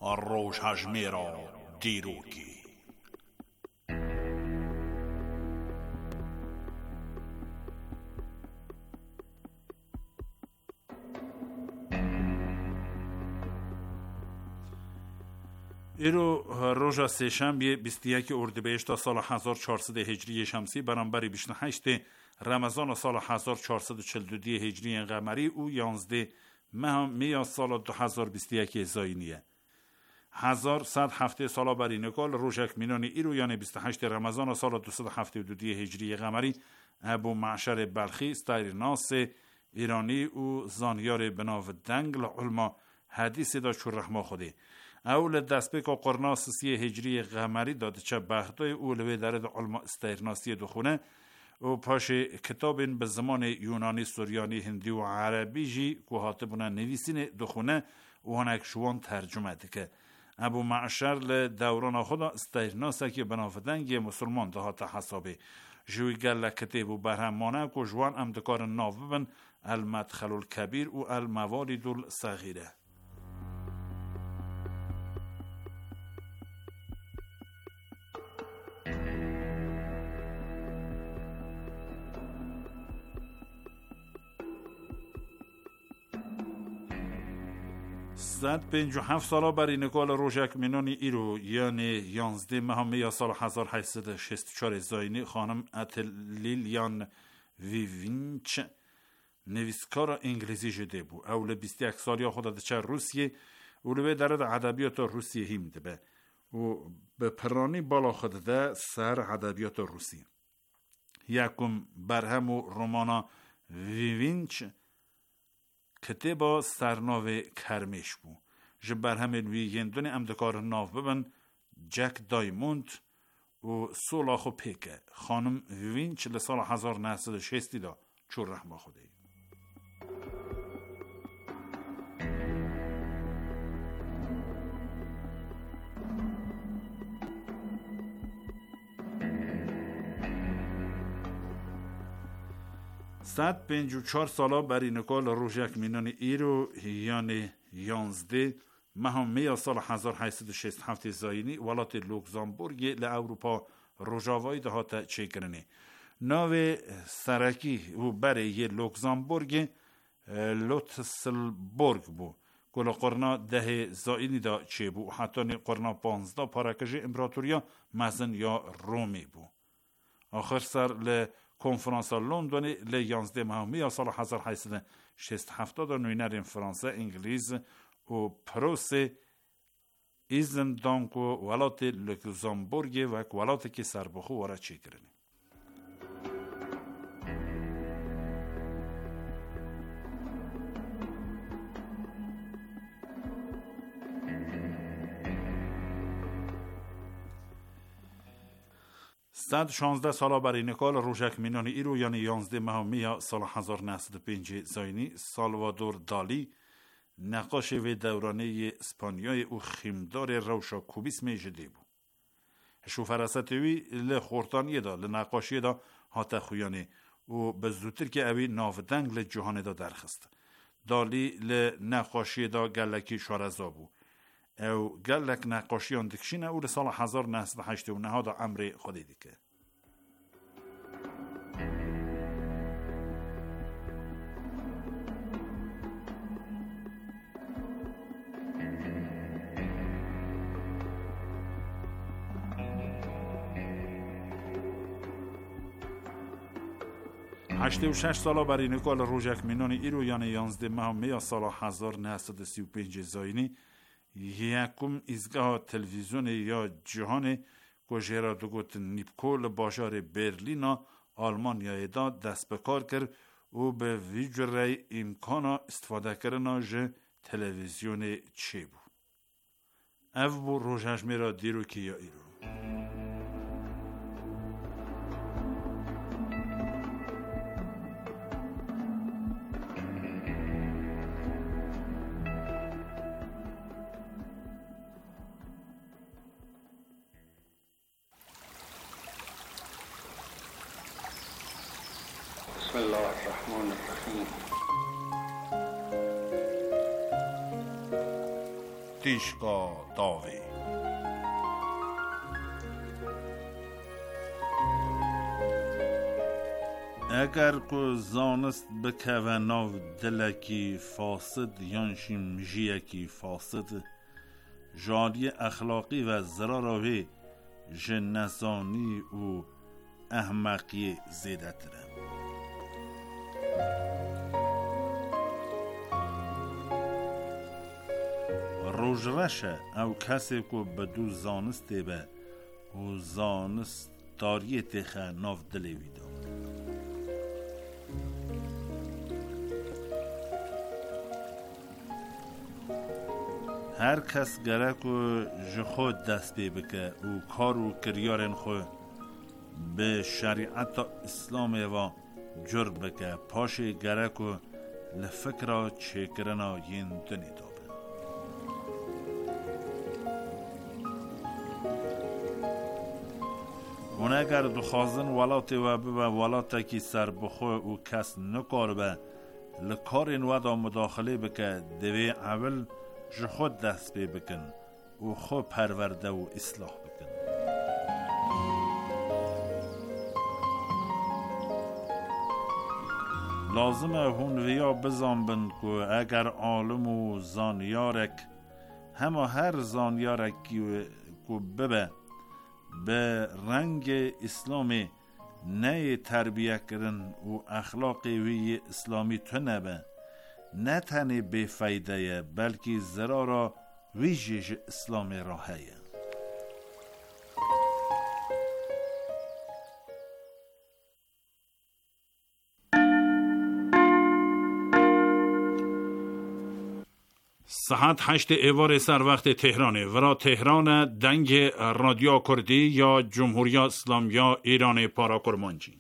روژهژمێرە دیروکی. ایرو روژا سهشنبه 21 اردیبهشت تا سال 1400 هجری شمسی برابر 28 رمضان سال 1442 هجری قمری او 11 ماه سال 2021 زاینیه. 1107 سال بر نکال روژک مینانی ایرو یعنی 28 رمضان سال 272 هجری قمری ابو معشر بلخی ستایرناس ایرانی او زانیار بناو دنگل علما حدیث دا چور رحمه خوده اول دست بکا قرناس 3 هجری قمری داد چه بختای اولوی درد علما استیرناسی دخونه و پاش کتاب به زمان یونانی سوریانی هندی و عربی جی که هاتبونه نویسین دخونه و هنک شوان ترجمه دکه ابو معشر لدوران خدا استیرناسه که بنافدنگی مسلمان دهات حسابه جوی گل کتاب و برهمانه که جوان امدکار ناوبن المدخل الکبیر و الموالد الصغیره. زد 57 سالا بر نکال روژک مینانی ایرو یعنی 11 ماه سال 1864 زاینی خانم اتلیلیان ویوینچ نویسکار انگلیسی جده بو اول 21 سالی خود چه روسیه اولوی درد ادبیات روسیه هم ده و به پرانی بالا خود ده سر ادبیات روسی یکم برهم و رومانا ویوینچ کتابا سرناو کرمش بو جبر همین وی یندون امدکار ناو ببن جک دایموند و سولاخو پیکه خانم وینچ لسال 1960 دا چور رحمه خوده صد 54 سالا بر نکال روژک مینانی ایرو یعنی 11 ماه سال 1867 زاینی ولات لوکزامبورگ لاوروپا روژاوای دهات چیکرنی ناو سرکی و برای لوکزامبورگ لوتسلبورگ بو کل قرنا ده زاینی دا چی بو حتی قرنا 15 پارکج امپراتوریا مزن یا رومی بو آخر سر کنفرانس لندن ل 11 ماه سال 1867 دا نوینر فرانسه انگلیز و پروس ایزن دانکو ولات لوکزامبورگ و ولات که سربخو وارد چی کرنی صد 16 سالا برای نکال روژک مینانی ایرو یعنی 11 ماه سال 1905 زاینی سالوادور دالی نقاش و دورانه اسپانیای او خیمدار روشا کوبیسم جدی بو شو فرستوی لخورتانی دا لنقاشی دا هات خویانه و به زودتر که اوی ناودنگ لجهان دا درخست دالی لنقاشی دا گلکی شارزا بو او گلک نقاشیان دکشینه او لسال 1989 دا امر خودی دیگه هشته و 6 سالا برای نکال روژک مینانی ایرو یعنی 11 ماه سال 1935 زاینی یکم ایزگاه تلویزیون یا جهان که جرا دوگوت نیپکول باشار برلینا آلمانیا دا دست بکار کرد و به ویجره امکانا استفاده کردن جه تلویزیون چی بو او بو روژهژمێرە دیروکی یا ایرو بسم الله الرحمن الرحیم. پیشگاه داوی. اگر کو زانست بکوه ناو دلکی فاسد یانشی مجیکی فاسد جاری اخلاقی و ضراراوی جنسانی و احمقی زیده تره. روژرشه او کسی که بدو زانسته به و زانست داری تخه ناو دلیوی دا. هر کس گره که جخود دست بی بکه و کار و کریارن خود به شریعت اسلام و جر بکه پاش گره که لفکر چکرنا ین دنی دابه. اون اگر دخوازن ولات و به ولات کی سر بخو و کس نکار به لکارین ودا مداخله بکه دوی اول خود دست بی بکن و خود پرورده و اصلاح بکن. لازمه هون ویا بزن بند که اگر عالم و زانیارک همه هر زانیارک که ببه به رنگ اسلامی نه تربیه کرن و اخلاق وی اسلامی تو نبه نه تنه به فایده بلکه ضرارا ویژش اسلام راهیه. ساعت 8 ایوار سر وقت تهرانه ورا تهران دنگ رادیو کردی یا جمهوری اسلامی ایران پارا کرمانجی.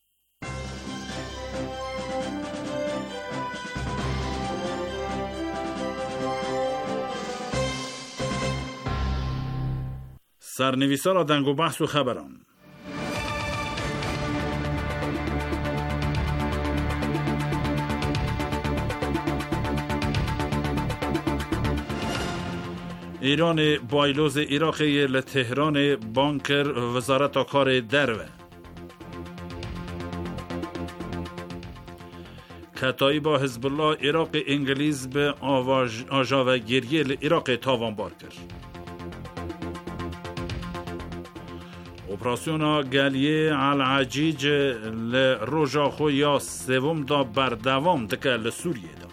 سرنویسا را دنگ و بحث و خبران. ایران بایلوز عراقی لتهران بانکر وزارت کار دروه. کتایی با حزب الله عراق انگلیز به آجاو گریه عراق تاوانبار کرد. اپراسیون گلیه العجیج لروژا خو یا سوم دا بردوام دکه لسوریه دا.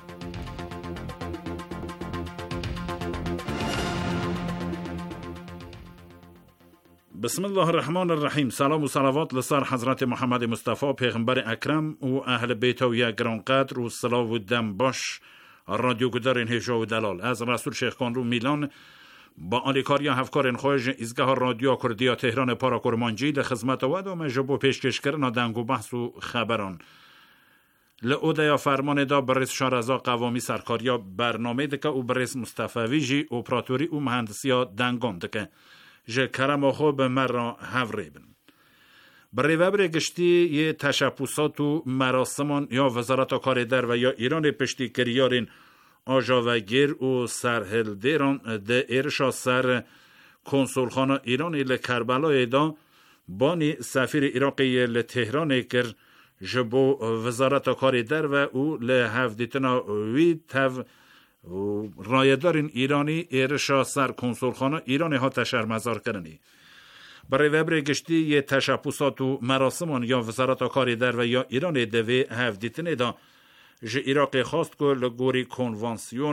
بسم الله الرحمن الرحیم. سلام و صلوات لسر حضرت محمد مصطفی پیغمبر اکرم و اهل بیت و یک گرانقدر و صلاح و دم باش رادیو گدارین هجا و دلال از رسول شیخ کانرو میلان با آلیکاریا هفکارین خوش ایزگاه رادیو کردیا تهران پارا کرمانجی لخدمت و دوم جبو پیشکش کردن دنگ و بحث و خبران لعوده فرمان دا برس شارزا قوامی سرکاریا برنامه دکه و برس مصطفی جی اپراتوری و مهندسیا دنگان دکه جه کرم خو به مرا هفریبن برای وبر گشتی یه تشبسات و مراسمان یا وزارت کار در و یا ایران پشتی کریارین آجاوگیر و سرهلدیران ده ارشا سر کنسولخانه ایران ایل کربلای دا بانی سفیر عراقی لتهران کر جبو وزارت کار در و او لحفدیتنا وی تف رایدارین ایرانی ارشا سر کنسولخانه ایران ها تشرمزار کرنی برای وبر گشتی یه تشبسات و مراسمان یا وزارت کار در و یا ایران دوی هفدیتنه دا جه عراق خواست که لگوری کنوانسیون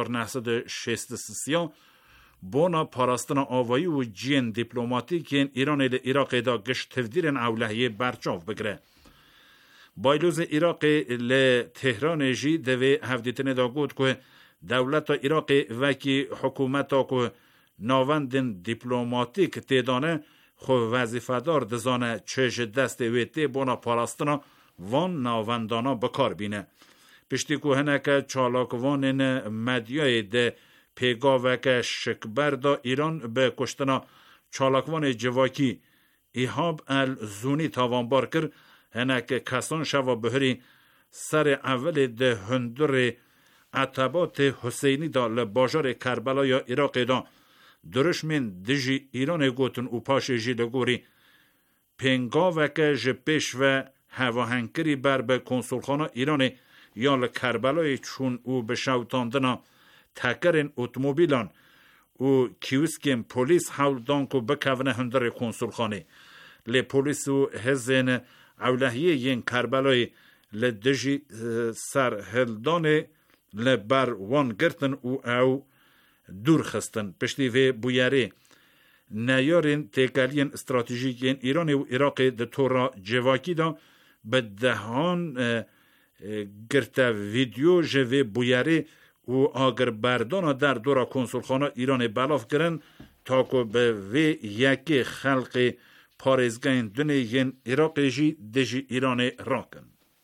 1963 بونا پاراستن آوایی و جین دیپلوماتیکین ایران عراق دا گشت تفدیرن اولهیه برچاو بگره. بایلوز عراق لتهران جی دوی هفدیتنه دا گود که دولت عراق وکی حکومت که ناوندن دیپلوماتیک تیدانه خو وظیفه دار دزانه چش دست ویتی بونا پاراستنا وان ناوندانا بکار بینه. پشتی که هنکه چالاکوانین مدیای ده پیگاوک شکبر دا ایران به کشتنا چالاکوان جواکی ایهاب الزونی تاوانبار کر هنکه کسان شوا بهری سر اول ده هندور عتبات حسینی دا لباجار کربلا یا عراق دا درش من دجی ایران گوتن و پاش جی لگوری پنگا وکه جپش و هواهنگری بر به کنسولخانه ایران یا لکربلای چون او به شوتاندنا تکرین اتومبیلان و کیوسکین پولیس حولدان کو بکونه هندر کنسولخانه لی پولیس و هزین اولهیه ین کربلای لدجی سر هلدان لبر وان گرتن او دور خستن پشتی و بویاره نیارین تکالین استراتژیکین ایران و عراق ده تورا جواکی دا به دهان گرتا ویدیو جوه بویاره و آگر بردانا در دورا کنسولخانه ایران بلاف کرن تا که به وی یکی خلق پارزگین دنیین عراق جی دجی ایران راکن.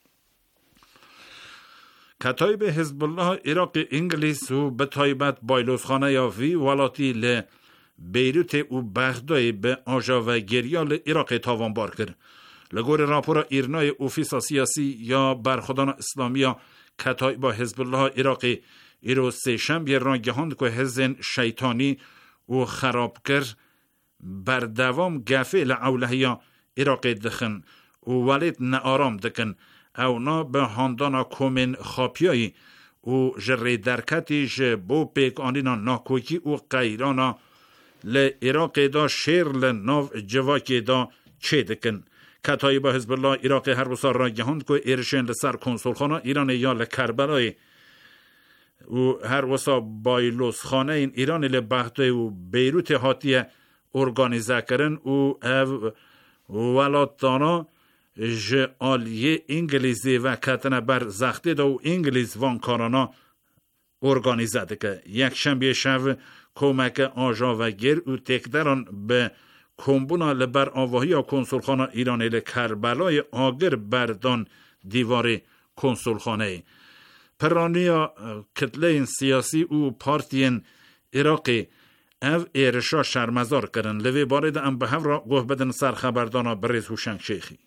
کتایب حزب الله عراق انگلیس و به تایبت بایلوزخانه یا وی ولاتی ل بیروت و بغداد به آجا و گریال عراق تاوانبار کرد. لگور راپورا ایرنای اوفیسا سیاسی یا برخودان اسلامی کتایب حزب الله عراقی ایرو سه شنبه رانگهاند که حزن شیطانی و خرابکر بردوام گفه لعولهی عراق دخن و ولید نارام دکن او نا به هاندانا کومن خاپیایی و جره درکتی جبو پیک آنینا ناکوکی و قیرانا لعراق دا شیر لناو جواکی دا چه دکن. کتایب حزب الله عراق هر وسا رانگهاند که ایرشن لسر کنسولخانه ایران یا لکربلای و هر وسا بایلوس خانه این ایران لبغداد و بیروت هاتیه ارگانیزه کرن و ولاتانا آلیه انگلیزی و کتنه بر زخته دا و انگلیز وانکارانا ارگانیزه دکه. یک شنبه شب کمک آجا و گر و تکدران به کمبونا لبر آواهی کنسولخانه ایران لکربلای آگر بردان دیوار کنسولخانه پرانیا کتله سیاسی و پارتین عراقی او ایرشا شرمزار کرن لوی بارد ام به را گوه بدن سر خبردانا بریز هوشنگ شیخی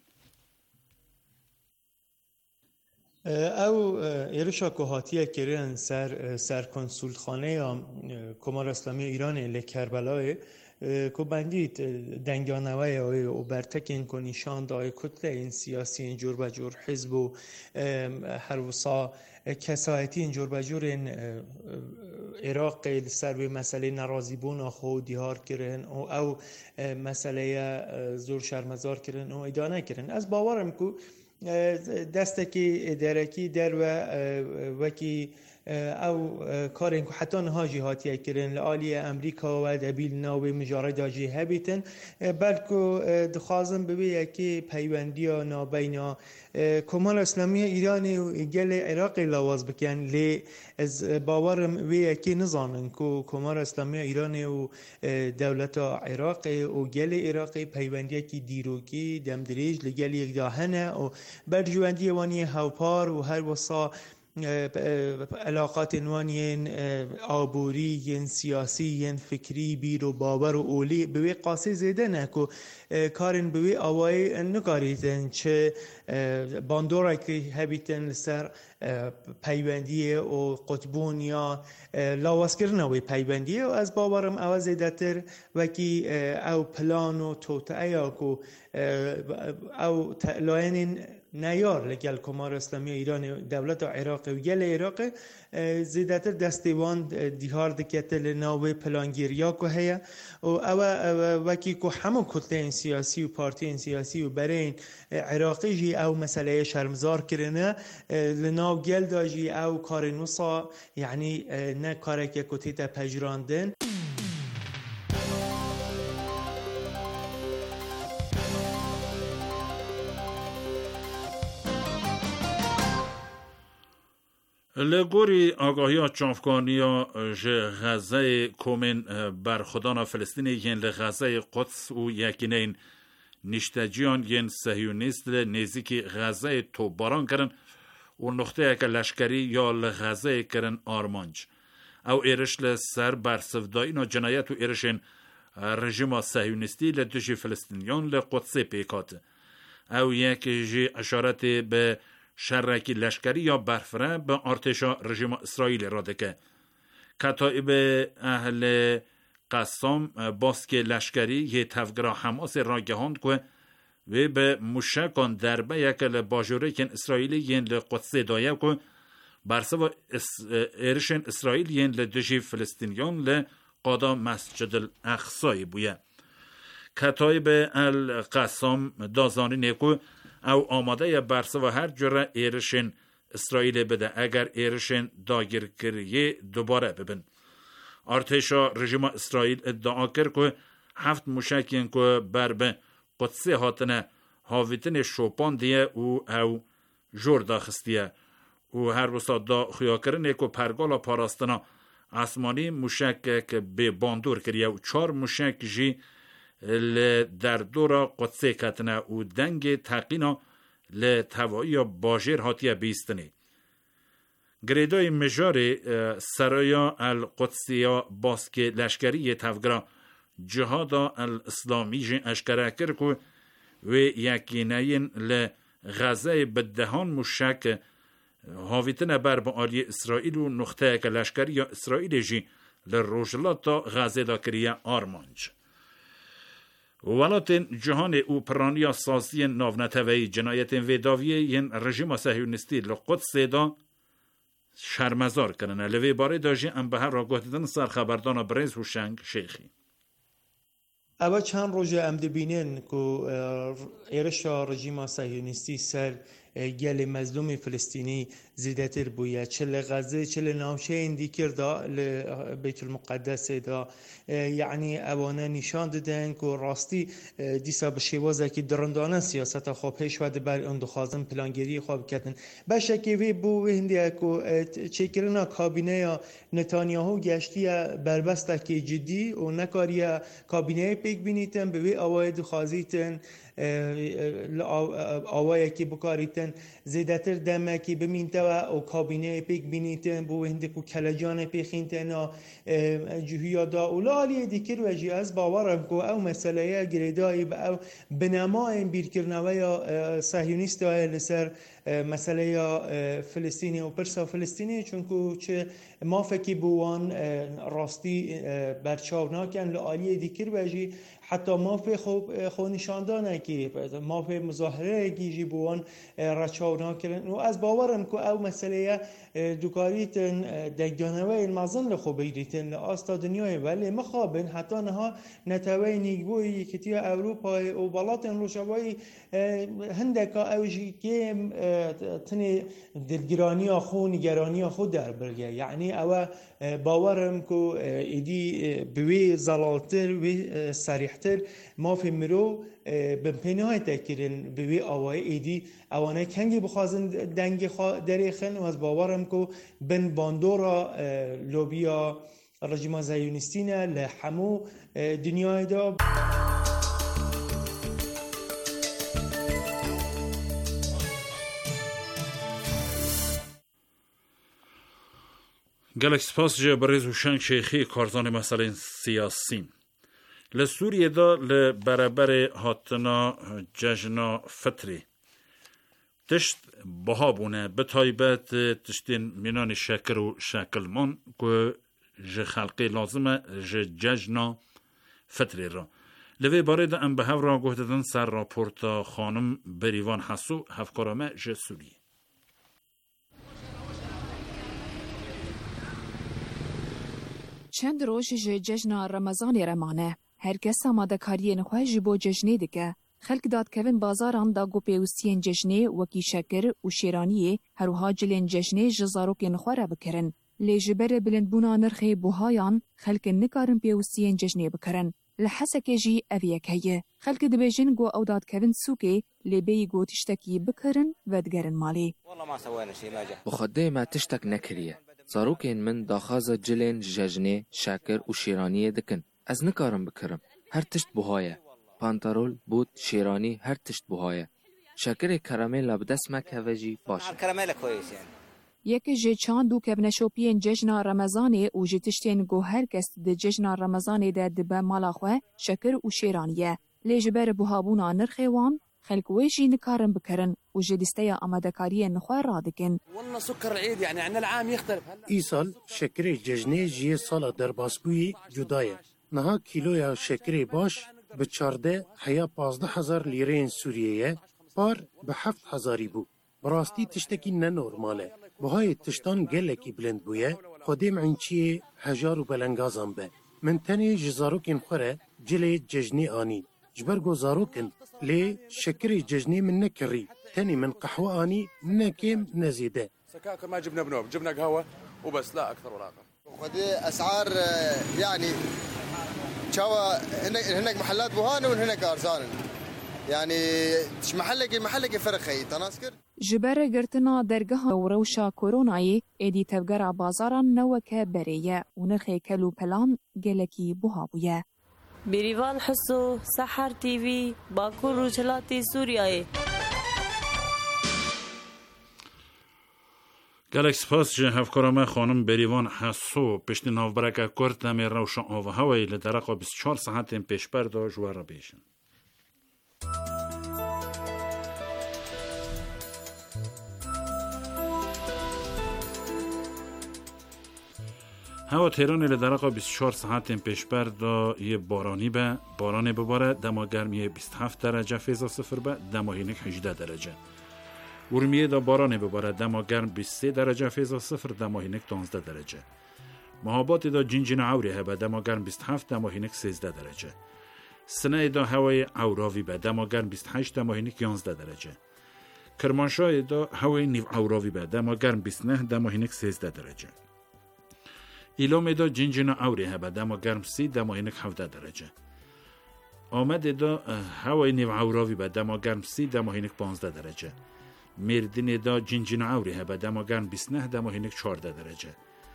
او ایرشا که هاتیه کرن سر کنسولخانه یا کمار اسلامی ایران لکربلای که بندید دنگانوه و برتکین که نشان دای کتله این سیاسی اینجور بجور حزب و هر وصا کسایتی اینجور بجور این عراق سر به مسئله نرازی بون خود دیار کرن او مسئله زور شرمزار کرن و ادانه کرن. از باورم که دستکی درکی در وکی او کارن که حتی نها جهاتی کرن لآلی امریکا و دبیل ناوی مجارد آجی هبیتن بلکه دخوازم ببی یکی پیوندی نابینا کمال اسلامی ایرانی و گل عراقی لواز بکن لی از باورم وی یکی نزانن که کمال اسلامی ایرانی و دولت عراقی و گل عراقی پیوندی که دیروکی دمدریج لگل یک داهنه و برجواندی وانی هاوپار و هر وصا علاقات نوانین آبوری سیاسی فکری بیر و باور و اولی به قاسی زیده نکو کارن به آوای نکاریدن چه باندورا که هبیتن سر پیوندی و قطبون یا لاواز کردن و پیوندی و از باورم او زیده تر وکی او پلان و توتعه او لاین نیار لگل کمار اسلامی ایران دولت عراق و گل عراق زیادتر دستیوان دیهار دکتل ناوی پلانگیریا که هیا و وکی که همون کتله سیاسی و پارتی سیاسی و برین عراقی جی او مسئله شرمزار کرنه لناو گل داجی او کار نوصا یعنی نه کاری که کتیتا پجراندن. لگوری آگاهی چافکانی غزه کومن بر خدانا فلسطینی ین لغزه قدس و یکینین نشتجیان ین صهیونیست نزدیک غزه تو باران کرن و نقطه که لشکری یا لغزه کرن آرمانج او ایرش لسر بر سفداین و جنایت و ایرشن رژیم صهیونیستی لدوشی فلسطینیان لقدس پیکات او یک جی اشارت به شرکی لشکری یا برفره به ارتشا رژیم اسرائیل را دکه. کتایب اهل قسام باسک لشکری یه تفگرا حماس را گهاند که و به مشکان دربه یکل باجورکن اسرائیلی ین لقدس دایه که برسوا ارشن اسرائیل ین لدجی فلسطینیان لقادا مسجد الاقصای بویه. کتایب القسام دازانی نیکو او آماده برسوا هر جره ارشن اسرائیل بده اگر ارشن داگیرگیری دوباره ببین. ارتشا رژیم اسرائیل ادعا کرد که 7 مشکین که بر به قدسی هاتنه هاویتن شوپان دیه او جور داخستیه و هر وسط دا خیاکرنه که پرگالا پاراستنا اسمانی مشک که به باندور کریه و 4 مشک جی در دورا قدسی کتنه و دنگ تقینا لتوایی باجر هاتیه بیستنه. گریدای مجاری سرایا القدسیا باسک لشکری تفگرا جهادا الاسلامی جن اشکره کرد که و یکینین لغزه بدهان مشک هاویتن بر با آلی اسرائیل و نقطه که لشکری یا اسرائیل جی لروجلات تا غزه دا کریه آرمانج. ولاتن جهان او پرانیا سازی ناونتوی جنایت ویداویه ین رژیم صهیونیستی لقدس دا شرمزار کنن. لوی باره داجی ام به هر را گوهدن سر خبردان برز و شنگ شیخی. اول چند روز ام دبینن که ایرشا رژیم صهیونیستی سر گل مظلوم فلسطینی زیدتر بویه، چه لغزه چه لناوشه اندی کرده بیت المقدس دا، یعنی اوانه نشان دادن که راستی دیسا به شیوازه که درندانه سیاست خواب پیش وده بر اون دخوازن پلانگیری خواب کتن بشکی وی بو هندیه که چکرنا کابینه نتانیاهو گشتی بربسته که جدی و نکاری کابینه پیک بینیتن به وی آوای دخوازیتن آوایی که بکاریتن زیدتر دمه که بمینتوا و کابینه پیک بینیتن بو هنده که کلجان پیخینتن جوهیا دا اولالی دیکر و جی از باورم که او مسئله گریدایی با او بنمای بیرکرنوی صهیونیست های لسر مسئله فلسطینی و پرسا فلسطینی چون که ما فکی بوان راستی برچاو ناکن لالی دیکر و جی حتی ما فی خو نشاندانه که ما فی مظاهره گیجی بوان رچاو ناکن و از باورم که او مسئله دوکاریتن دگانوی المازن لخو بیریتن لآستا دنیای ولی مخابن حتی نها نتوی نیگبوی کتی اوروپا و بلاتن روشوی هندکا اوشی که تنی دلگرانی خو نگرانی خو در برگه یعنی او باورم که ایدی بوی زلالتر و سریحتر ما فی مرو بمپینهای تکرین بوی آوای ایدی اوانه کنگی بخوازن دنگی دریخن و از باورم که بن باندورا لوبیا رژیم صهیونیستینه لحمو دنیای دا گلک سپاس جه برز و شنگ شیخی کارزان مسئله سیاسی لسوریه دا لبرابر هاتنا جشنا فطری تشت بها بونه به تایبت تشتین مینان شکر و شکلمان که جه خلقی لازمه جه جشنا فطری را لوی باره دا ام به هف را گوهددن سر راپورتا خانم بریوان حسو هفکارامه جه سوریه چند روز جشن رمضان رمانه هر کس آماده کاری نخواه جبو جشنه دکه خلق داد کوین بازاران دا گو پیوستین جشنه وکی شکر و شیرانیه هروها جلین جشنه جزاروک نخواه را بکرن لیجبر بلند بونا نرخی بوهایان خلق نکارن پیوستین جشنه بکرن لحسك جي أفيك هي خلق دبيجن جو أو داد كevin سوكي لبي جو تشتكي بكرن ودقرن مالي والله ما سوينا شيء ما جاء بخدي ما تشتك نكريه صاروكين من داخازة جلين جاجني شاكر وشيرانية دكن از نكارم بكرم هر تشت بوهاية پانتارول بود شيراني هر تشت بوهاية شاكر كراميل بدس ما كوجي باش الكراميل كويس يعني یک جه چاندو که بنشوپین جشن رمضانه و جتشتین گو هر کس ده جشن رمضانه ده دبه مالا خواه شکر و شیرانیه. لیجبر بوهابونا نرخوان خلق ویجی نکارن بکرن و جدیسته آمادکاری نخواه را دکن. والله سكر العيد يعني عندنا العام يختلف. ایسال شکر ججنه جیه سال در باسبوی جدایه. نها کیلویا شکر باش به 14 هیا 15,000 لیره سوریه پار به 7,000 بو. براستی تشتکی نه نورماله. بهای تشتان گلکی بلند بویه خودم عنچیه هجار و بلنگازم به. من تنی جزاروکن خوره جلی ججنه آنی. جبرگو زاروکن لی شکر ججنه من نکری. تنی من قهوه آنی نکیم نزیده. سكاكر ما جبنا بنوب، جبنا قهوة وبس لا أكثر ولا أقل. ودي أسعار يعني شوا هناك محلات بوهان وهناك أرزان يعني محلك فرق خي تناسكر جبر گرتنا درگاه وروشا کورونایی ایدی تفگر بازاران نوکه بریه و نرخی کلو پلان گلکی بوها بویه. بریوان حسو سحر تیوی باکو روچلاتی سوریایی. گلکس پاس جه هفکارامه خانم بریوان حسو پشت نافبرک کرد دمی روشن آوه هوایی لدرقا 24 ساعت پیش بردا جوار را بیشن. هوا تهران لدرقا 24 ساعت پیش بردا یه بارانی به باران بباره دما گرمی 27 درجه فیضا صفر به دما هینک 18 درجه. ورمیه دا باران بباره دما گرم 23 درجه فیضا صفر دما هینک 12 درجه. مهابات دا جنجین عوری هبه دما گرم 27 دما هینک 13 درجه. سنه دا هوای عوراوی به دما گرم 28 دما هینک 11 درجه. کرمانشاه دا هوای نیو عوراوی به دما گرم 29 دما هینک 13 درجه. ایلام دا جنجین عوری هبه دما گرم 30 دما هینک 17 درجه. آمد دا هوای نیو عوراوی به دما گرم 30 دما هینک 15 درجه. مردین دا جنجین عوری هبه دما گرم 29 دما هینک 14 درجه.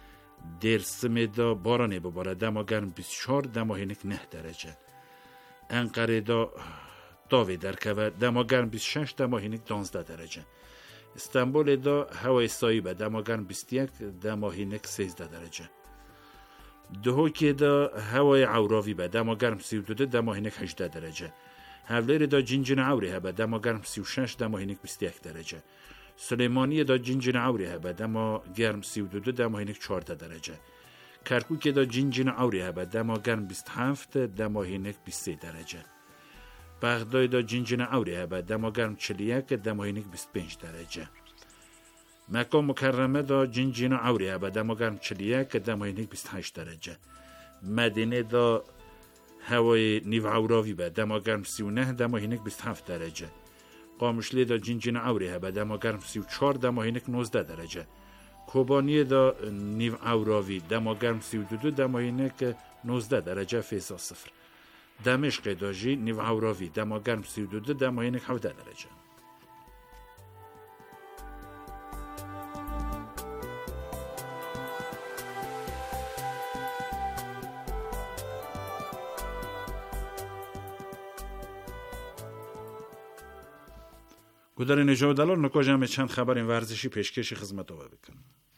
درسم دا بارانه بباره دما گرم 24 دما هینک 9 درجه. انقره دا داوی درکوه دما گرم 26 دما هینک 12 درجه. استانبول دا هوای سایبه دما گرم 21 دما هینک 13 درجه. دهوکی دا هوای عوراوی به دما گرم 32 دما هینک 18 درجه. هفلیر دا جنجین عوری هبه دما گرم 36 دما هینک 21 درجه. سلیمانی دا جنجین عوری هبه دما گرم 32 دما هینک 14 درجه. کرکوک دا جنجین عوری هبه دما گرم 27 دما هینک 23 درجه. بغداد دا جنجین عوری هبه دما گرم 41 دما هینک 25 درجه. مکه مکرمه دا جنجین عوری هبه دما گرم 41 دما هینک 28 درجه. مدینه دا هوای نیو عوراوی به دما گرم 39 دما هینک 27 درجه. قامشلی دا جنجین عوری هبه دما گرم 34 دما هینک 19 درجه. کوبانی دا نیو عوراوی دما گرم 32 دما هینک 19 درجه فیضا صفر. دمشق دا جی نیو عوراوی دما گرم 32 دما هینک 17 درجه. گودار نجات دلار نکاجم چند خبر این ورزشی پیشکش خدمت آور بکنم.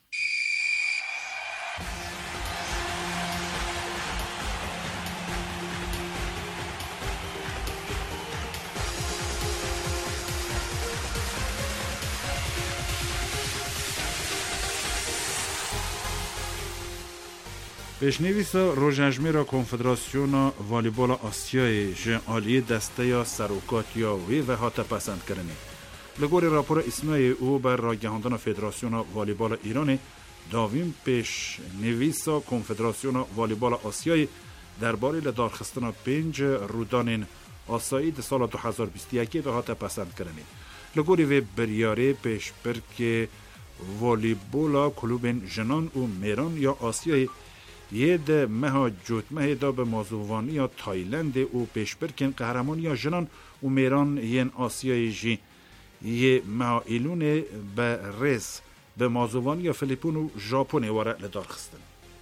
پیشنویسا روژنجمیرا کنفدراسیون والیبال آسیای جن عالی دسته یا سروکات یا وی و هاته پسند کرنی. لگور راپور اسمای او بر راگهاندن فدراسیون والیبال ایران داویم پیش نویسا کنفدراسیون والیبال آسیای درباره لدارخستان 5 رودان آسایی ده سال 2021 ده هاته پسند کرنی. لگوری و بریاره پیش پر که والیبال کلوب جنان و میران یا آسیای یه ده مها جوتمه دا به موضوعانی یا تایلند او پیش پر کن قهرمان یا جنان و میران ین آسیای جی یه مها ایلون به ریس به موضوعانی یا فلیپون و ژاپن واره لدار خستن.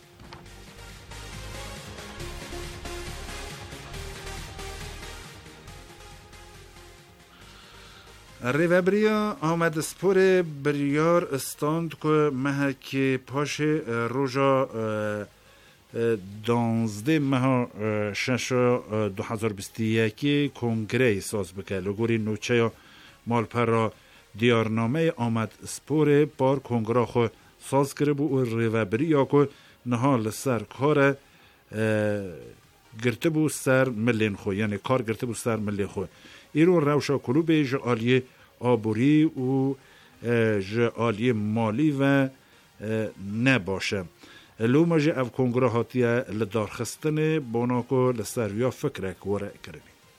ریوبریا آمد سپور بریار استاند که محک پاش روژا 12 ماه 6 2021 کنگره ساز بکه لگوری نوچه مال پر دیارنامه آمد سپور بار کنگره خو ساز کرده بو و ریوبری یا که نهال سر کار گرته بو سر ملین خو، یعنی کار گرته بو سر ملین خو. ایرو روشا کلوب جعالی آبوری و جعالی مالی و نباشه. لوما جه او کنگره هاتیه لدارخستن باناکو لسرویا فکرک وره کربی.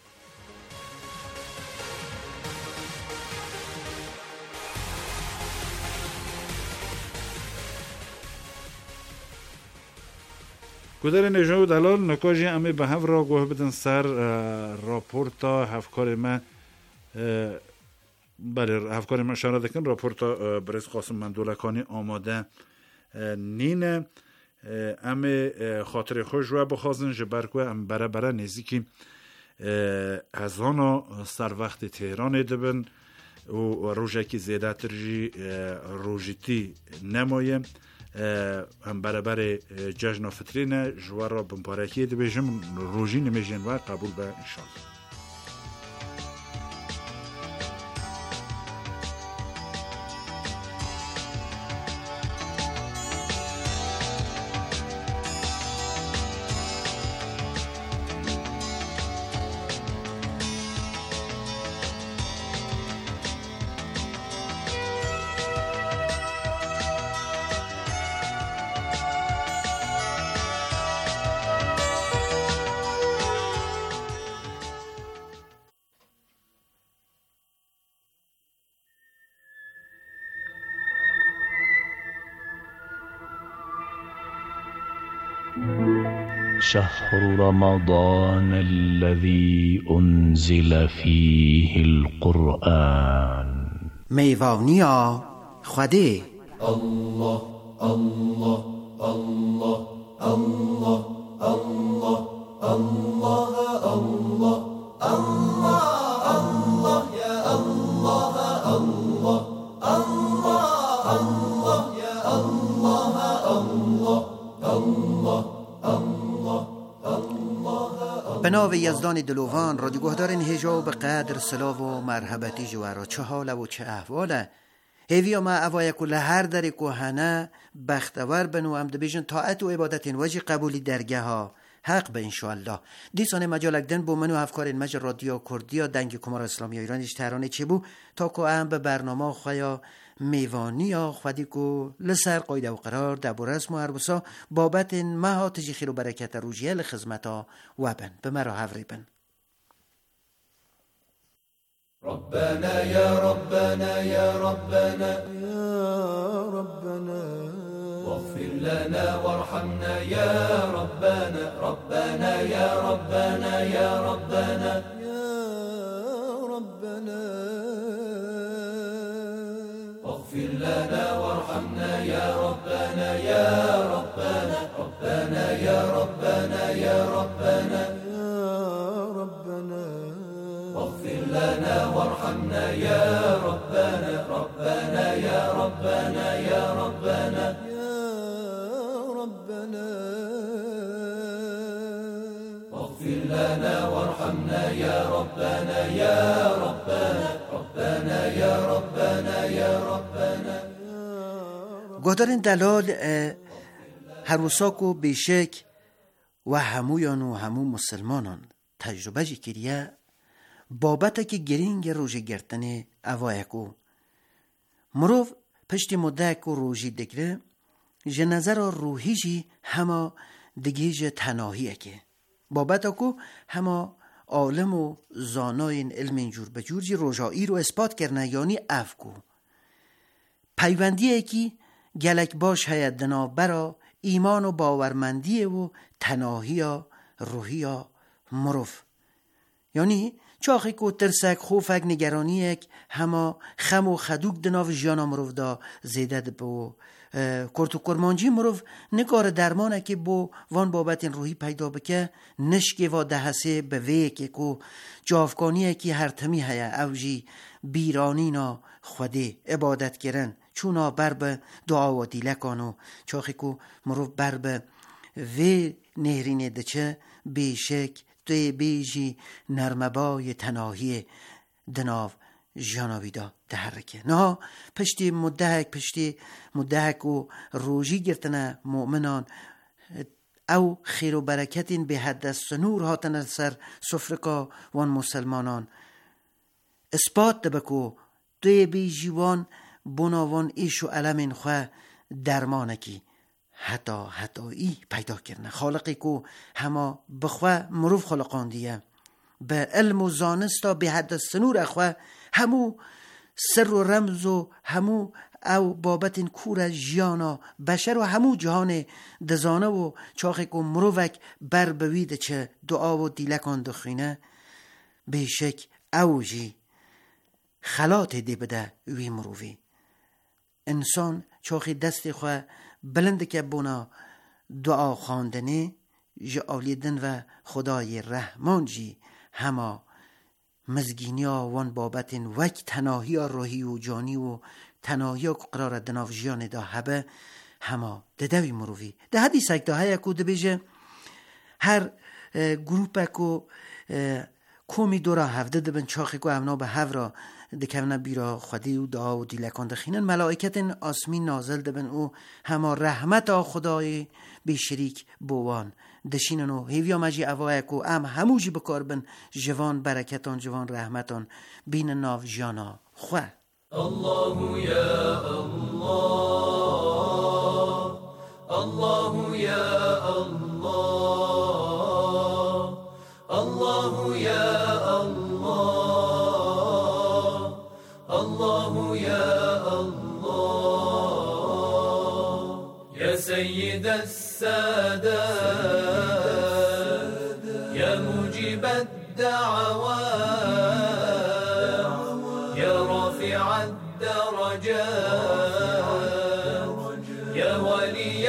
کدر نجاو دلال نکاجی امی به هف را گوه بدن سر راپورتا هفکار ما بله هفکار ما شرح دکن راپورتا برز قاسم مندولکانی آماده نینه امی خاطر خوش رو بخوازن جبرکوه ام برا نزیکی از آنا سر وقت تهران دبن و روژکی زیده ترجی روژیتی نمایه هم برابر جشن فطرینه جوار را بمبارکی دبیجم روژی نمیجن و قبول به انشاءالله. شهر رمضان الذي أنزل فيه القرآن میوانیا خودی الله الله الله الله الله الله الله الله الله يا الله الله الله الله يا الله الله الله به نام یزدان دلوان رادیوگهدارین هجا به قدر سلاو و مرحبتی جوارا چه حاله و چه احواله هیویا ما اوای کل هر در کوهنه بختور بنو هم دبیجن طاعت و عبادت وجه قبولی درگه ها حق به انشاءالله دیسان مجالکدن بو منو افکارین مجل رادیو کردیا دنگ کمار اسلامی ایرانیش تهرانی چه بو تا که هم به برنامه خویا میوانی یا خودی کو لسر قایده و قرار دبو رسم و عربسا بابت مها تجی خیر و برکت روژیه لخزمتا و بن به مرا هوری بن ربنا يا ربنا يا ربنا يا ربنا واغفر لنا وارحمنا يا ربنا ربنا يا ربنا يا ربنا يا ربنا واغفر لنا وارحمنا يا ربنا يا ربنا ربنا يا ربنا يا ربنا يا ربنا واغفر لنا وارحمنا يا ربنا ربنا يا ربنا يا ربنا يا ربنا واغفر لنا وارحمنا يا ربنا يا ربنا ربنا يا ربنا يا ربنا گهدارین دلال هروساکو بیشک و همویان و همو مسلمانان تجربه جی کریه بابتا که گرینگ روژه گرتن اوایکو مروف پشتی مدک و روژی دگره جه نظر روحی جی هما دگی جه تناهیه که بابتا که هما عالم و زاناین علم اینجور بجور جی روژایی رو اثبات کرنه یعنی افکو پیوندیه که گلک باش هید دنا برا ایمان و باورمندیه و تناهی روحی مروف یعنی چاخی که ترسک خوفک نگرانیک هما خم و خدوک دناو جانا مروف دا زیده بو کرد و کرمانجی مروف نکار درمانه که بو وان بابت روحی پیدا بکه نشکه و دهسه به ویکه که جافکانیه که هر تمی هیا اوجی بیرانینا خوده عبادت کرن چونا بر به دعا و دیلکانو چاخی که مروف بر به وی نهرین دچه بیشک توی بیجی نرمبای تناهی دناو جاناویدا تحرکه نه پشتی مدهک و روژی گرتنه مؤمنان او خیر و برکتین به حد سنور هاتن سر سفرکا وان مسلمانان اثبات دبکو توی بی جیوان بناوان ایش و علم خواه درمانکی حتی پیدا کرنه خالقی کو هما بخواه مروف خلقان دیه به علم و زانستا به حد سنور اخواه همو سر و رمز و همو او بابت کور جیانا بشر و همو جهان دزانه و چاخی کو مروفک بر بوید چه دعا و دیلکان دخینه بیشک او جی خلات دی بده وی مروفی انسان چاخی دستی خواه بلند که بونا دعا خواندنه جعالیدن و خدای رحمان جی هما مزگینیا وان بابتن وک تناهی روحی و جانی و تناهی قرار دناف جیان دا هبه هما ددوی مروفی ده حدیث اک دا هیا کو دبیجه هر گروپ کو کومی دورا هفته دبن چاخی کو امنا به هفرا دکمنا بیرا خودی و دعا و دیلکان دخینن ملائکتن آسمین نازل دبن او هما رحمت خدای بی شریک بوان دشینن و هیویا مجی اوای کو هموجی بکار بن جوان برکتان جوان رحمتان بین ناو جانا خواه الله یا الله الله یا الله الله یا الله الله یا الله یا سید السادات یا مجیب الدعوات یا رافع الدرجات یا ولی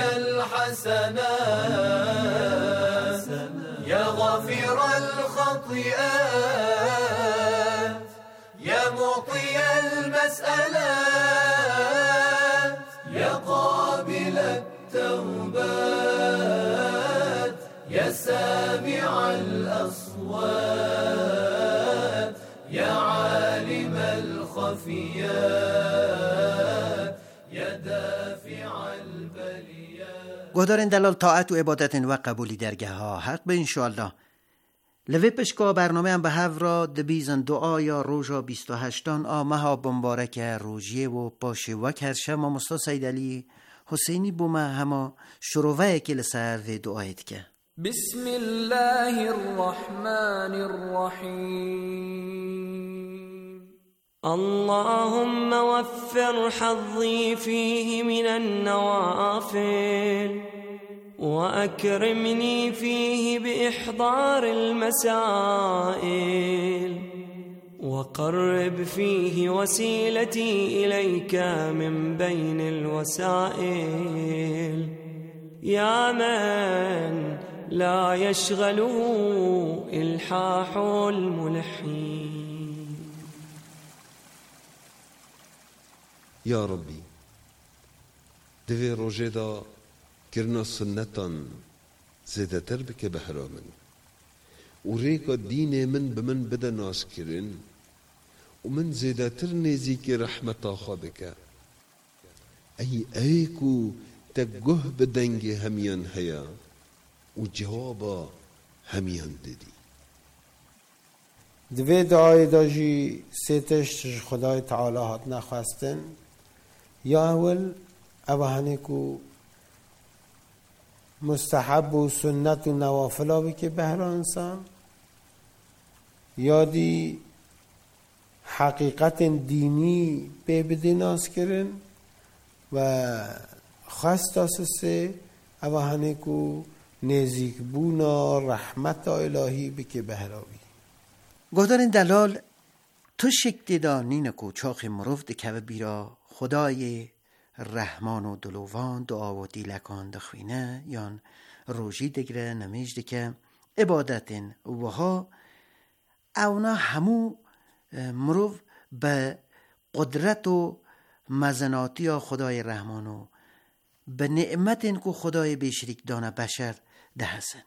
الحسنات یا غافر الخطیئات یا معطی المسألات یا قابل التوبات یا سامع الأصوات یا عالم الخفیات یا دافع البلیات. گهدارین دلال طاعت و عبادت و قبولی درگه ها حق به انشاءالله لوی پشکا برنامه هم به هفرا دبیزن دعا یا روژا 28 آمه ها بمبارک روژیه و پاشه و کرشه ما مستا سید علی حسینی بومه هما شروعه که لسر و دعایت که بسم الله الرحمن الرحیم اللهم وفر حظي فيه من النوافل وأكرمني فيه بإحضار المسائل وقرب فيه وسيلتي إليك من بين الوسائل يا من لا يشغله إلحاح الملحين. يا ربي دوی روژه دا کرنا سنتان زیده تر بکه بهرا من و ریکا دین من بمن بده ناس کرن و من زیده تر نیزی که رحمت آخوا بکه ای کو تگه بدنگ همیان هیا و جوابا همیان دیدی. دوی دعای داجی سیتش خدای تعالی هات نخواستن یا اول اوهنه کو مستحب و سنت و نوافلا بکه بهر انسان یادی حقیقت دینی به بدیناس کرن و خواست آسسه اوهنه کو نزیک بونا رحمت الهی بکه بهراوی. گهدارین دلال تو شکتی دا نینکو چاق مروف دکوه بیرا خدای رحمان و دلوان دعا و دیلکان دخوینه یان روژی دگره نمیج دکه عبادتن وها اونا همو مروف به قدرت و مزناتی خدای رحمان و به نعمت کو خدای بیشریک دانه بشر دهسن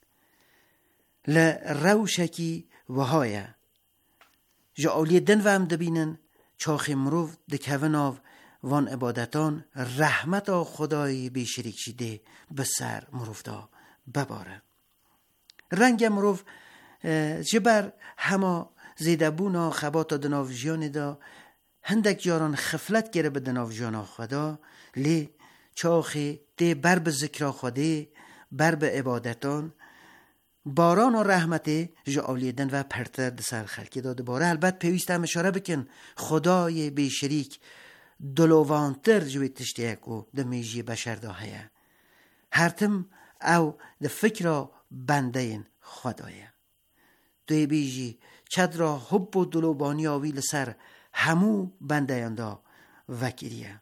لروشکی وهایه جا اولی دن و هم دبینن چاخی مروف دکهوناو وان عبادتان رحمت خدای بیشریک شده به سر مروف دا بباره. رنگ مروف جبر همه زیده بونا خبات دناو جیان دا هندک یاران خفلت گره به دناو جانا خدا لی چاخی ده بر به ذکر خوده بر به عبادتان باران و رحمت جا اولیدن و پرتر ده سر خلکی داده باره. البته پیوسته هم اشاره بکن خدای بیشریک دلوانتر جوی تشتیک و ده میجی بشر دا هیا هرتم او ده فکر بنده این خدایه دوی بیجی چد را حب و دلوبانی آویل سر همو بنده ایندا وکریه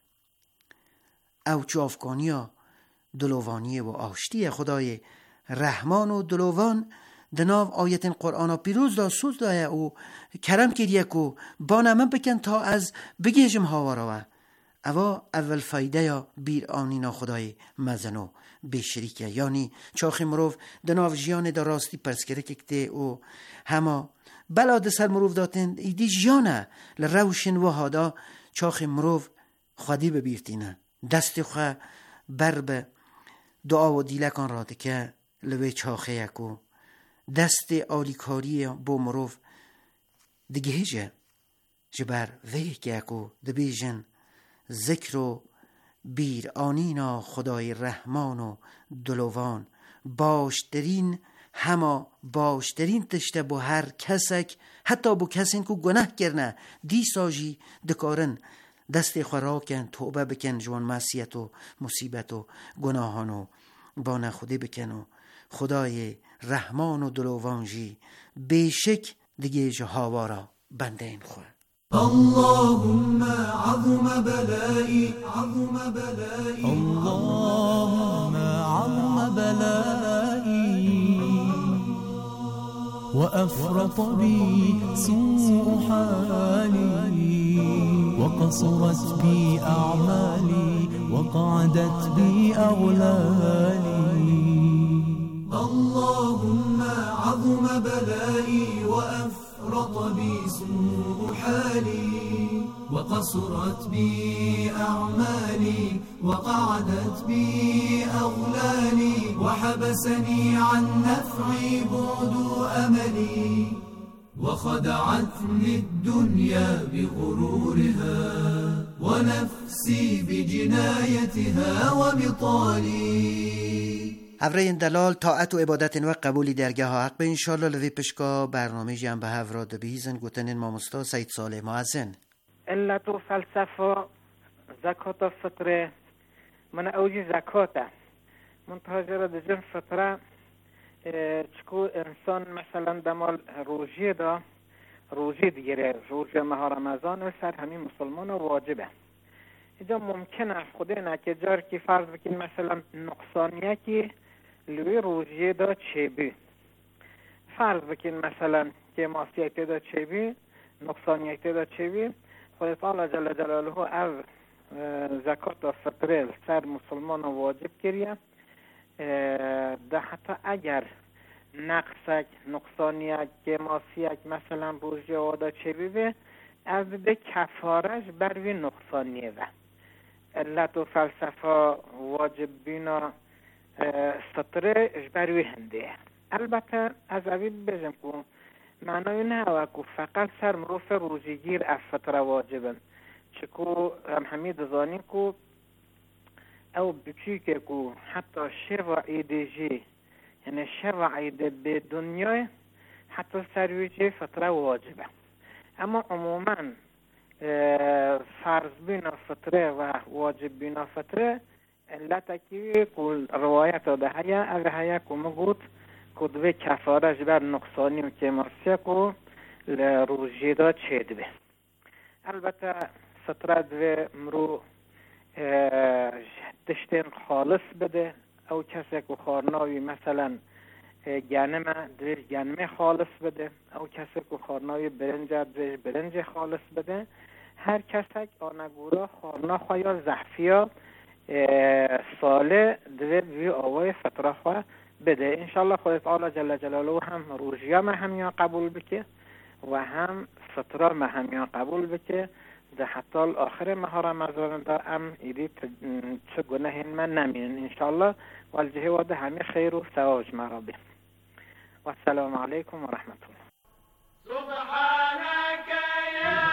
او چو افغانیا دلوانی و آشتی خدای رحمان و دلوان دناو آیت قرآن پیروز دا سوز دایه او کرم کریه کو بانمه بکن تا از بگیجم هاواراوه اوا اول فایده یا بیر آنینا خدای مزنو بیشریکه یعنی چاخی مروف دناو جیان دا راستی پرسکره ککته او همه بلا دسر مروف داتن ایدی جیانه لروشن و هادا چاخی مروف خودی ببیرتینه دست خواه بر به دعا و دیلکان راده که لوی چاخه یکو دست آلیکاری بو مروف دیگه هجه جبر وی که یکو دبیجن ذکر و بیر آنینا خدای رحمان و دلوان باشترین همه باشترین تشته بو هر کسک حتی بو کسین که گناه کرنه دی ساجی دکارن دست خوراکن توبه بکن جوان معصیت و مصیبت و گناهانو با نخودی بکن و خدای رحمان و دلوان جی بیشک دیگه جهاوارا بنده این خواه. اللهم عظم بلائي عظم بلائي اللهم عظم بلائي وأفرط بي سوء حالي وقصرت بي أعمالي وقعدت بي أغلالي اللهم عظم بلائي وأفرط بي سوء حالي وقصرت بي أعمالي وقعدت بي أغلالي وحبسني عن نفعي بعد أملي وخدعتني الدنيا بغرورها ونفسي بجنايتها وبطالي. هفرین دلال طاعت و عبادت و قبولی درگاه ها حق به انشالله لوی پشکا برنامه جنبه هفراد بیزن گوتنین مامستا سید صالح معزن علت و فلسفه زکات فطره من اوجی زکاته منتظر دجن فطره چکو انسان مثلا دمال روژه دا روژه دیگره روژه ماه رمضان و سر همین مسلمان واجبه اینجا ممکنه خدا نکه جار که فرض بکن مثلا نقصانیه که لوی روژه دا چه بی فرض بکن مثلا که معصیت دا چه بی نقصانیت دا چه بی خدا تعالی جل جلاله از زکات و فطره سر مسلمان واجب کریه ده حتی اگر نقصک نقصانیک که معصیت مثلا روژه و دا چه بی از ده کفارش بروی نقصانیه و علت و فلسفه واجب بینا سطره اجبروی هنده البته از اوی بجم که معنی نه و که فقط سر مروف روزیگیر از سطره واجبن چکو هم همید زانی که او بچی که حتی شو ایدیجی یعنی شو عید به دنیای حتی سرویجی سطره واجبه اما عموما فرض بینا فطره و واجب بینا فطره علت که کل روایت ده هیا اگه هیا که مگود که دوی کفارش بر نقصانی و که مرسیه که روژه دا چید به البته فطره دوی مرو دشتین خالص بده او کسی که خارناوی مثلا گنمه دویش گنمه خالص بده او کسی که خارناوی برنج دویش برنج خالص بده هر کسی آنگورا خارنا خوایا زحفیا ساله دوید وی آوای فتره خواه بده. انشالله خود تعالی جل جلاله هم روژیا ما همیان قبول بکه و هم فتره ما همیان قبول بکه. ده حتی آخر ماه رمضان دا ام ایدی چه گناه من نمین انشالله و الجهه و ده همه خیر و ثواب مرابه. و السلام علیکم و رحمت الله. سبحانك يا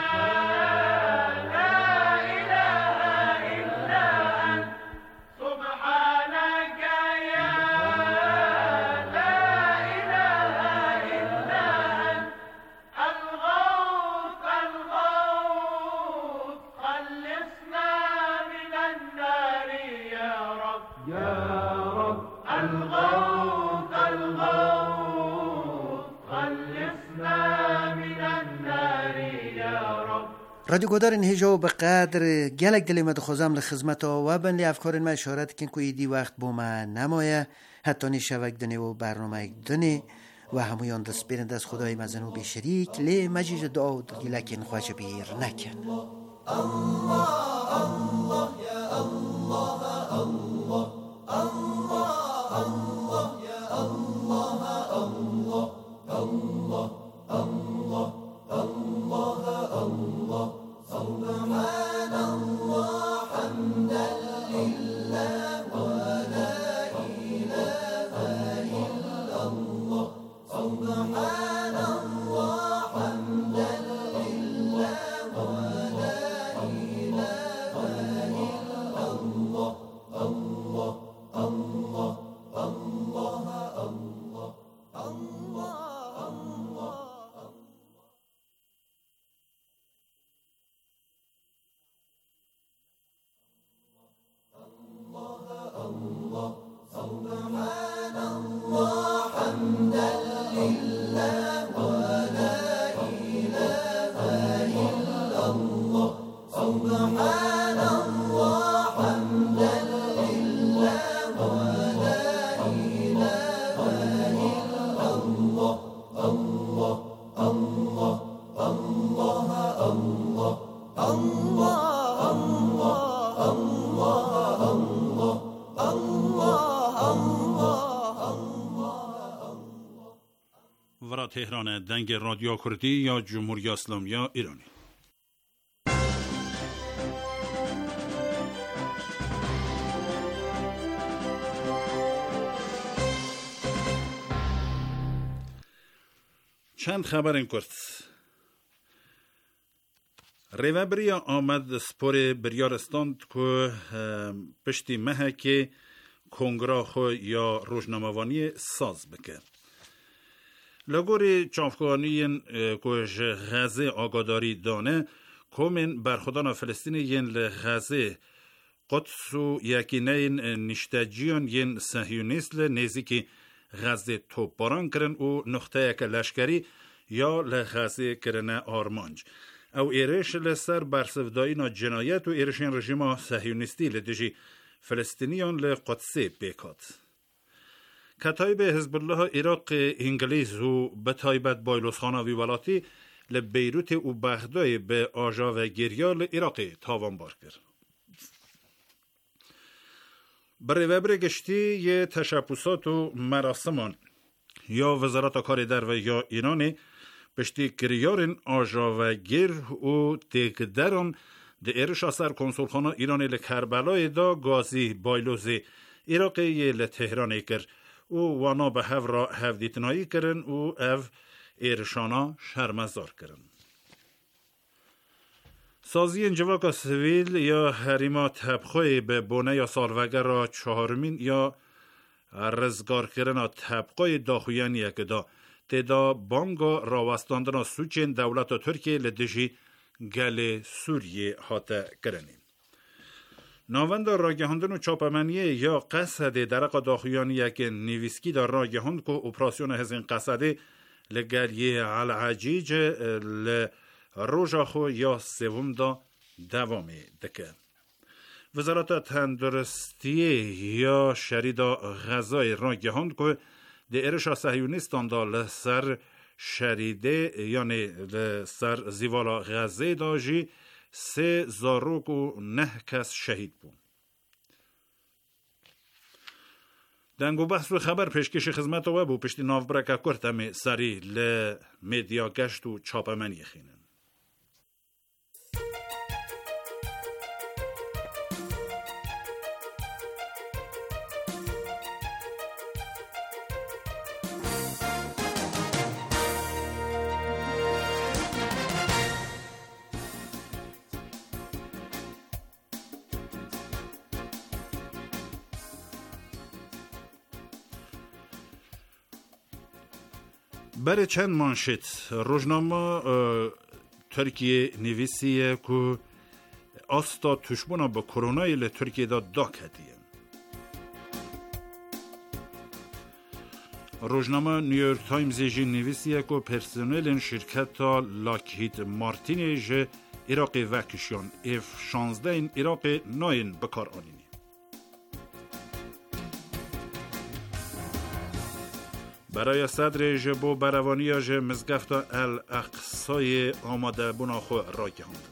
رادیو گودارین هجا به قدر گلک دلیمت خوزم لخدمت و بنلی افکارین ما اشارت کن که ایدی وقت با ما نمایه حتی نیشوک دنی و برنامه دنی و همویان دست بیرند از خدای مزنو به شریک لی مجیج دعا و دلیلکین خواهش بیر نکن. الله الله یا الله الله الله الله یا الله الله الله الله الله الله سبحان الله حمدا لله ولا إله إلا الله سبحان الله حمدا لله ولا إله إلا الله الله الله الله الله الله سبحان الله حمدا لله ولا إله إلا الله سبحان الله حمدا لله ولا إله إلا الله الله الله الله الله الله ورا تهران دنگ رادیو کردی یا جمهوری اسلامی ایرانی. چند خبر این کرد. ریوبریا آمد سپور بریارستان که پشتی مه که کنگرا خو یا روزنامه‌وانی ساز بکرد. لگوری چافکانی که غزه آگاداری دانه کومن برخودان فلسطین ین لغزه قدس و یکینین نشتجیان ین صهیونیست نزدیک غزه توپاران کرن و نقطه یک لشکری یا لغزه کرن آرمانج او ایرش لسر برسفدایی نا جنایت و ایرشین رژیم صهیونیستی لدیجی فلسطینیان لقدسه بیکات. کتایب حزب الله عراق انگلیز و به تایبت بایلوسخانه ویولاتی لبیروت و بغداد به آجا و گریال عراق تاوان بار کرد. برای وبر گشتی یه تشبسات و مراسمان یا وزارت کار در و یا ایرانی بشتی گریارن آجا و گیر و تکدران ده ایرش اثر کنسولخانه ایرانی لکربلای دا گازی بایلوزی عراقی لتهرانی کرد و وانا به هف را هفدیتنایی کرن و او ایرشانا شرمزار کرن. سازی انجواک سویل یا حریما طبقه به بونه یا سالوگر را چهارمین یا رزگار کرن طبقه داخویانی یک دا تدا بانگا راوستاندن سوچین دولت ترکیه لدجی گل سوریه حاته کرنی. ناوند راگهاندن و چاپمنیه یا قصد درق داخویانی یک نویسکی در راگهاند که اپراسیون هزین قصده لگریه العجیج لروژاخو یا سوم دا دوامی دکه. وزارت تندرستی یا شریدا غذای راگهاند که ده ارشا صهیونیستان دا لسر شریده یعنی لسر زیوالا غزه داجی 3 زاروک و 9 کس شهید بود. دنگو بحث و خبر پیشکش خدمت و بو پشتی ناو برکه کرتم سری لمدیا گشت و چاپمنی خینن. برای چند مانشت روزنامه ترکیه نویسیه که آستا تشبونا با کرونای لترکیه دا کدیه. روزنامه نیویورک تایمز جی نویسیه که پرسنل شرکت لاکهید مارتین جه عراق وکشیان F-16 این عراق ناین بکار آنینی. برای صدر جبو بروانی جه مزگفت الاقصای آماده بنا خو را گهاند.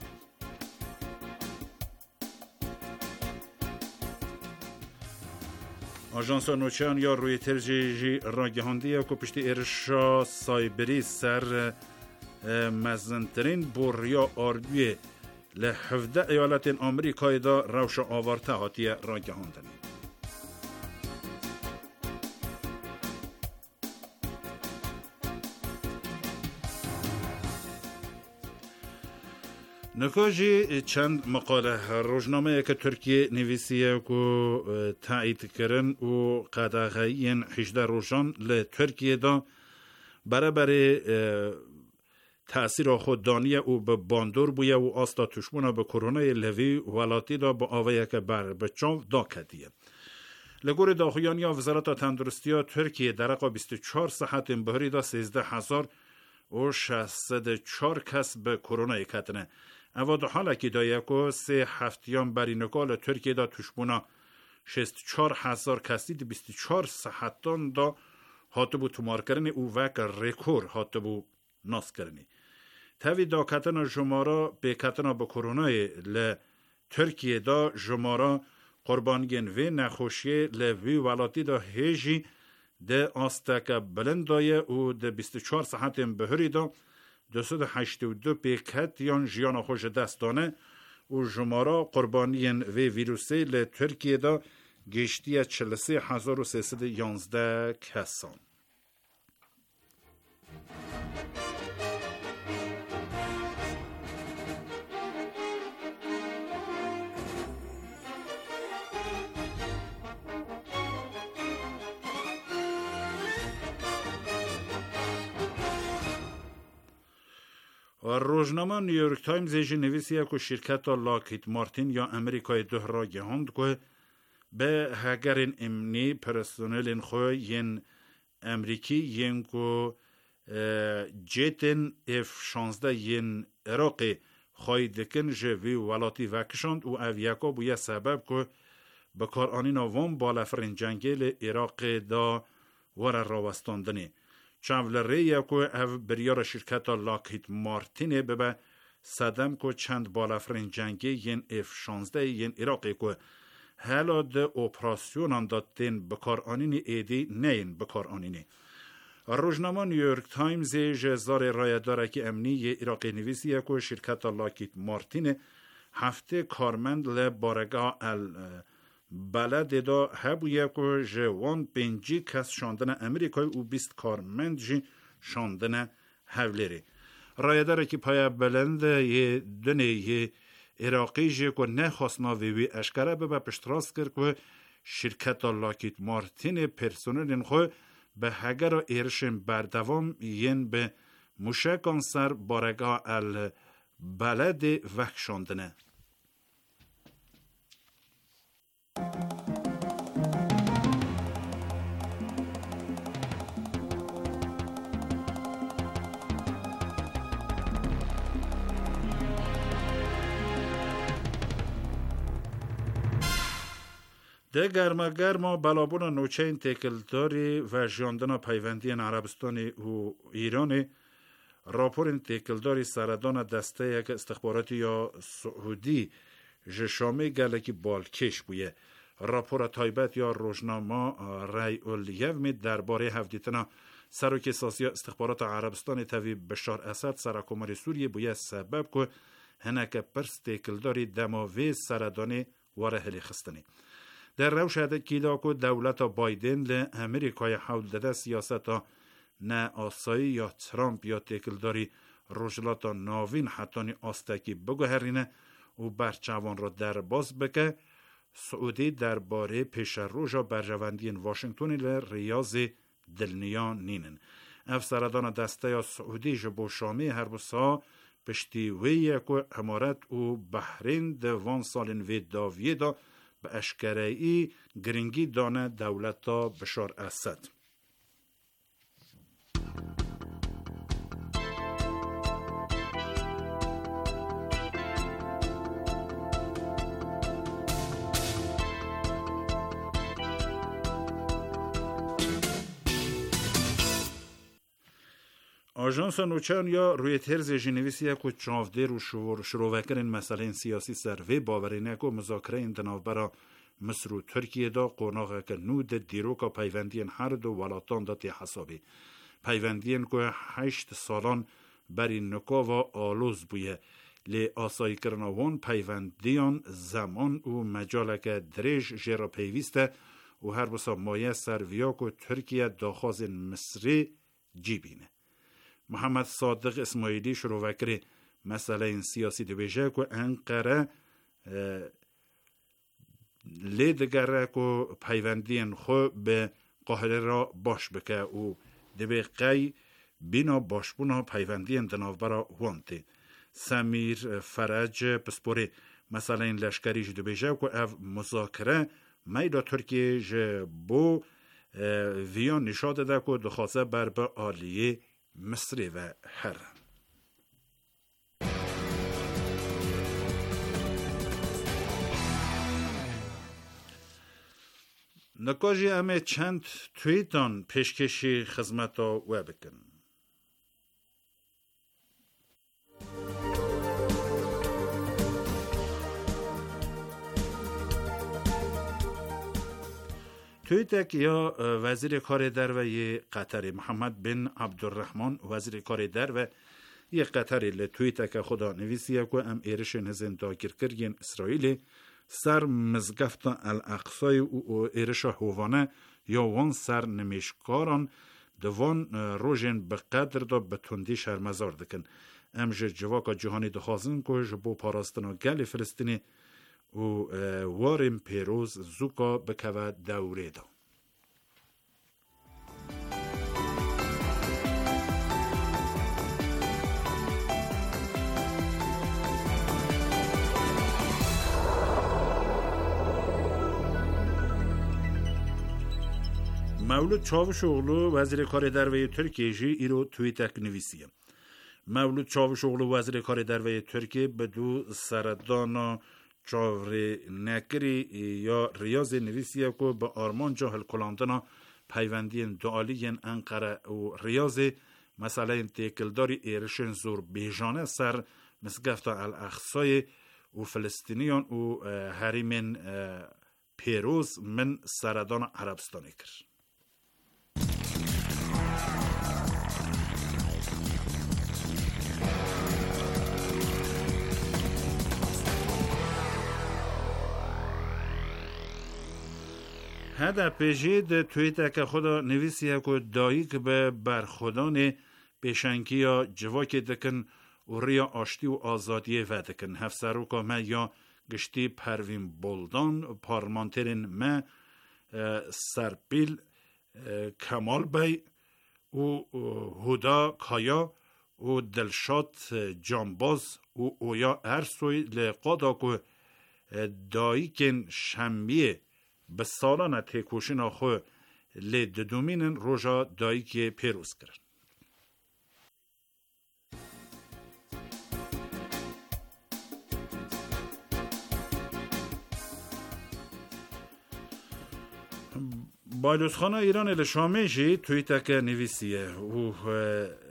آژانس نوچان یا روی ترجیجی را گهاندیه که پشتی ارشا سایبری سر مزنترین بوریا آردوی لحفده ایالت آمریکای دا روش آورته هاتیه را گهاندنی. نکاجی چند مقاله روزنامه که ترکیه نویسیه که تایید کردن و قدغین 18 روزان لترکیه دا برای تأثیر خود دانیه و به باندور بویه و آستا تشمونه به کرونا لوی ولاتی دا با آویه که بر بچاو دا کدیه. لگور داخویانی وزارت تندرستی ترکیه در رقا 24 ساعت بهری دا 13,604 کس به کرونا کتنه. اواد حالا که دایه که 3 هفتیان بری نکال ترکیه دا تشبونا 64,000 کسی دی 24 ساعتان دا هاتبو تمار کرنی او وک رکور هاتبو ناس کرنی. تاوی دا کتنا جمارا به کتنا با کرونای ترکیه دا جمارا قربانگین و نخوشی لوی ولاتی دا هیجی ده آستک بلندای او ده 24 ساعت بهری دا 282 پیکت یان جیان خوش دستانه و جمارا قربانین و ویروسی لترکیه دا گشتی 43,311 کسان. روزنامه نیویورک تایمز ایجی نویسیه که شرکت لاکهید مارتین یا امریکای ده را گهاند که به هگرین امنی پرسنل خو ین امریکی ین که جیتن F-16 ین عراقی خواهی دکن جوی ولاتی وکشاند و اویاکا بویه سبب که بکار آنین آوام بالافرین جنگل عراق دا ور راوستاندنی. چاول ریه که او بریار شرکت لاکهید مارتینه ببه صدم که چند بالافرین جنگی ین F-16 ین عراقی که حالا ده اپراسیون دادن بکار آنینی ایدی نین بکار آنینی. روزنامه نیویورک تایمز جزار رایداره که امنی عراقی نویسیه که شرکت لاکهید مارتینه هفته کارمند لبارگاه بلد دا هبویه که جوان 5 کس شاندن امریکای و 20 کارمند جی شاندن هولری. رایداره که پای بلند یه دنه یه عراقی جی که نخواستنا وی اشکره به پشتراست کرد که شرکت لاکهید مارتین پرسنل خو به هگر و ایرشن بردوام ین به موشکان سر بارگاه البلد وک شاندنه. ده گرما بلابون نوچین تکلداری و جاندنا پیوندی عربستانی و ایرانی راپور تکلداری سردان دسته یک استخباراتی یا سعودی جشامه گلکی بالکش بویه. راپور تایبت یا روزنامه رای الیوم درباره هفدیتنا سروک سیاسی استخبارات عربستان تاوی بشار اسد سرکمار سوریه باید سبب که هنک پرس تکلداری دماوی سردانه واره هلی خستنی. در روش هده کیدا که دولت بایدن ل امریکای حول داده سیاست نه آسایی یا ترامپ یا تکلداری روجلات ناوین حتانی آستکی بگوهرینه و برچوان را در باز بکه سعودی درباره پیش روژا برجواندین واشنگتونی ل ریاض دلنیان نینن. افسردان دسته یا سعودی جبو شامی هر بسا پشتی ویه که امارت و بحرین ده وان سالین وی داویه دا به اشکرهی گرینگی دانه دولتا بشار اسد. آژانس نوچان یا رویترز جنویسیه که چاودیر و شروع مسئله سیاسی سروی باورینه که مذاکره این دنابرا مصر و ترکیه دا قرناغه که نود دیروکا پیوندین هر دو ولاتان دا تی حسابی. پیوندین که 8 سالان بری نکا و آلوز بویه. لی آسایی کرناوان پیوندیان زمان و مجاله که دریج جیرا پیوسته و هر بسا مایه سرویا که ترکیه داخواز مصری جیبینه. محمد صادق اسماعیلی شروع وکری مسئله سیاسی دویجه که انقره لیدگره که پیوندین خو به قاهره را باش بکه و دوی قی بینا باشبونا پیوندین دنافبرا وانتی. سمیر فرج پسپوری مسئله لشکری جدو بیجه که او مذاکره میدا ترکیه جبو ویان نشاده ده که دخواسته بر به آلیه مصری و هر. نکاجی همه چند تویتان پیشکشی خدمتا و بکن. تویتک یا وزیر کار دروی قطر محمد بن عبدالرحمن وزیر کار دروی یک قطری لتویتک خدا نویسیه که ام ایرش نزن داگیر کرگین اسرائیلی سر مزگفت الاقصای و ایرش هوانه یا وان سر نمیشکاران دوان روژن بقدر دا بتوندی شرمزار دکن. ام جواکا جهانی دخوازن که جبو پاراستنا گل فلسطینی و وارم پیروز زوکا بکوه دوره دا. مولود چاوشوغلو وزیر کار دروی ترکیه جی ایرو تویتک نویسیه. مولود چاوشوغلو وزیر کار دروی ترکیه بدو سردانا چاوری نکری یا ریاض نویسیه که به آرمان جاهل کلاندنا پیوندین دعالین انقره و ریاض مسئله تکلداری ایرشن زور بیجانه سر مسگفتا الاقصای و فلسطینیان و حریمین پیروز من سردان عربستانی کرد. هده پیجید تویتر که خدا نویسیه که دایی که به برخودان پیشنگی یا جواکی دکن و ریا آشتی و آزادی و دکن. هفسرو که ما یا گشتی پروین بولدان پارلمانترین ما سرپیل کمال بی و هدا کایا و دلشاد جانباز و اویا ارسوی لقادا که دایی کن شنبیه به سالانه تکوشین آخو لی ددومینن روژا دایی که پیروز کرد. بایلوسخانه ایران الشامه جی تویتک نویسیه و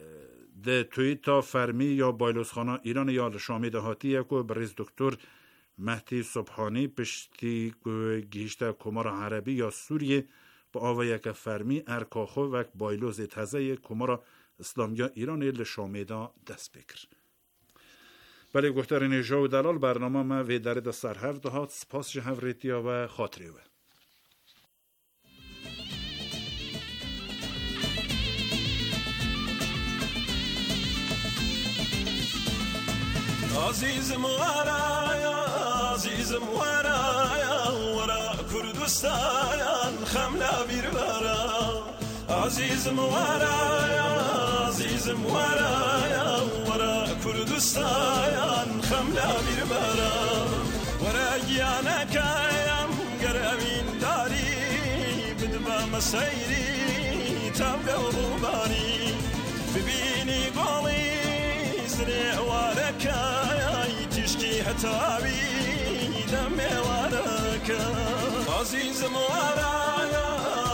ده تویتا فرمی یا بایلوسخانه ایران یا الشامه دهاتیه که بریز دکتر مهدی صبحانی پشتی گیشته کمار عربی یا سوریه با آوه یک فرمی ارکاخو و بایلوز تزه کمار اسلامیا ایران لشامیدا دست بکر. بله گفتار نجا و دلال برنامه ما وی درد سرهر دهات سپاس جهوریتیا و خاطری و عزیزم ورایا ورا کردستان خملا بیر برا عزیزم ورایا ورا کردستان خملا بیر برا ورا گیانا کایم گرمین داری بدبا مسیری تابلو روبانی ببینی قولی زرع وارکای تشکی حتابی دم وارکا عزیزم ورایا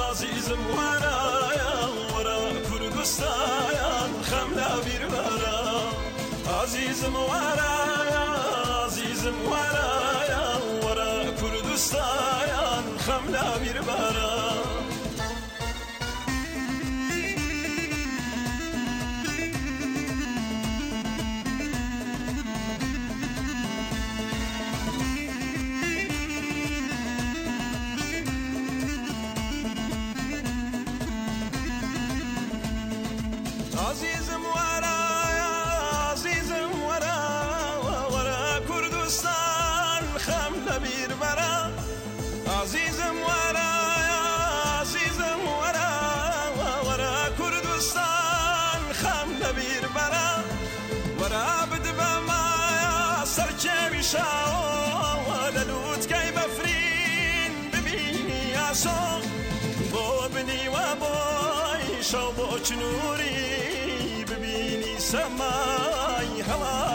ورا کردستان خملا بیر برا عزیزم ورایا ورا کردستان خملا بیر برا ولدوت كي بفرين ببيني عصا بابني وابوي شوبوش نوري ببيني سماي هواي